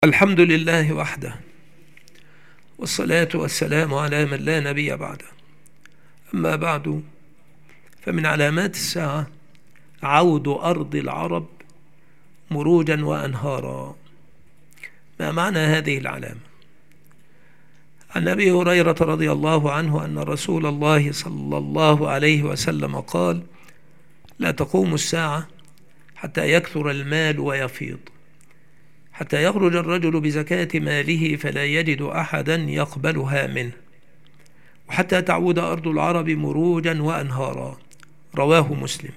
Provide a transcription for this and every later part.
الحمد لله وحده، والصلاة والسلام على من لا نبي بعده. أما بعد، فمن علامات الساعة عود أرض العرب مروجا وأنهارا. ما معنى هذه العلامة؟ عن أبي هريرة رضي الله عنه أن رسول الله صلى الله عليه وسلم قال: لا تقوم الساعة حتى يكثر المال ويفيض، حتى يخرج الرجل بزكاة ماله فلا يجد أحدا يقبلها منه، وحتى تعود أرض العرب مروجا وأنهارا. رواه مسلم.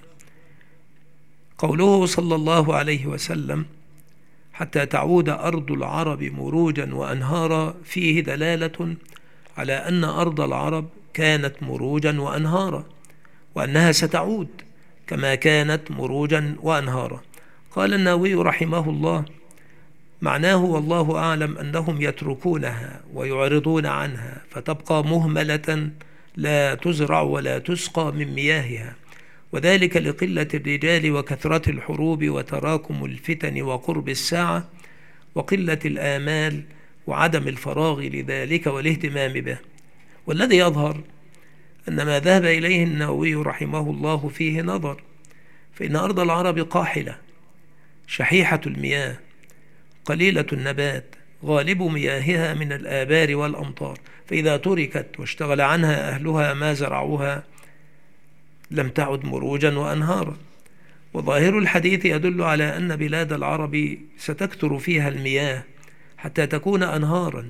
قوله صلى الله عليه وسلم حتى تعود أرض العرب مروجا وأنهارا فيه دلالة على أن أرض العرب كانت مروجا وأنهارا، وأنها ستعود كما كانت مروجا وأنهارا. قال النووي رحمه الله: معناه والله أعلم أنهم يتركونها ويعرضون عنها فتبقى مهملة لا تزرع ولا تسقى من مياهها، وذلك لقلة الرجال وكثرة الحروب وتراكم الفتن وقرب الساعة وقلة الآمال وعدم الفراغ لذلك والاهتمام به. والذي يظهر أن ما ذهب إليه النووي رحمه الله فيه نظر، فإن أرض العرب قاحلة شحيحة المياه قليلة النبات، غالب مياهها من الآبار والأمطار، فإذا تركت واشتغل عنها أهلها ما زرعوها لم تعد مروجا وأنهارا. وظاهر الحديث يدل على أن بلاد العرب ستكثر فيها المياه حتى تكون أنهارا،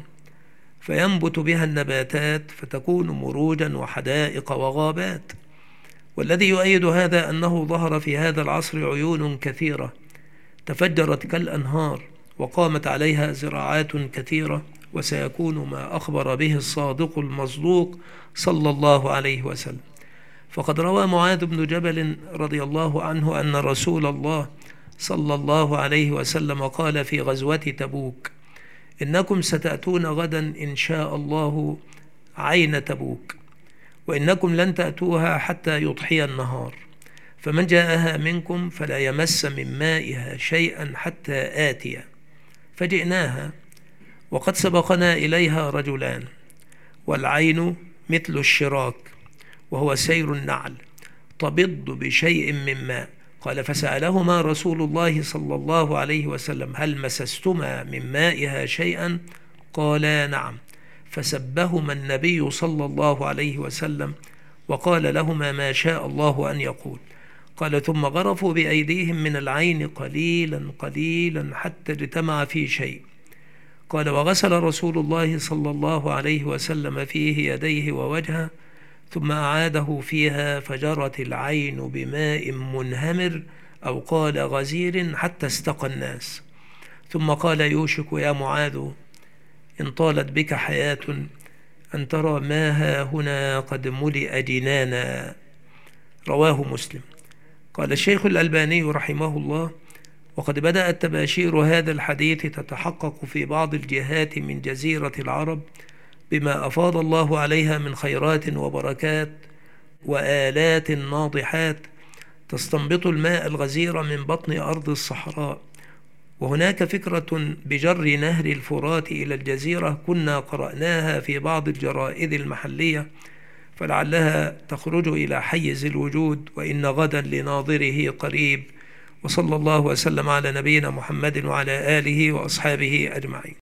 فينبت بها النباتات فتكون مروجا وحدائق وغابات. والذي يؤيد هذا أنه ظهر في هذا العصر عيون كثيرة تفجرت كالأنهار وقامت عليها زراعات كثيرة، وسيكون ما أخبر به الصادق المصدوق صلى الله عليه وسلم. فقد روى معاذ بن جبل رضي الله عنه أن رسول الله صلى الله عليه وسلم قال في غزوة تبوك: إنكم ستأتون غدا إن شاء الله عين تبوك، وإنكم لن تأتوها حتى يضحي النهار، فمن جاءها منكم فلا يمس من مائها شيئا حتى آتي. فجئناها وقد سبقنا إليها رجلان، والعين مثل الشراك وهو سير النعل تبض بشيء من ماء. قال: فسألهما رسول الله صلى الله عليه وسلم: هل مسستما من مائها شيئا؟ قالا: نعم. فسبهما النبي صلى الله عليه وسلم وقال لهما ما شاء الله أن يقول. قال: ثم غرفوا بأيديهم من العين قليلا قليلا حتى اجتمع في شيء. قال: وغسل رسول الله صلى الله عليه وسلم فيه يديه ووجهه، ثم أعاده فيها فجرت العين بماء منهمر أو قال غزير حتى استقى الناس. ثم قال: يوشك يا معاذ إن طالت بك حياة أن ترى ما ها هنا قد ملئ جنانا. رواه مسلم. قال الشيخ الألباني رحمه الله: وقد بدأت تباشير هذا الحديث تتحقق في بعض الجهات من جزيرة العرب بما أفاض الله عليها من خيرات وبركات وآلات ناضحات تستنبط الماء الغزير من بطن أرض الصحراء. وهناك فكرة بجر نهر الفرات إلى الجزيرة كنا قرأناها في بعض الجرائد المحلية، فلعلها تخرج إلى حيز الوجود، وإن غدا لناظره قريب. وصلى الله وسلم على نبينا محمد وعلى آله وأصحابه أجمعين.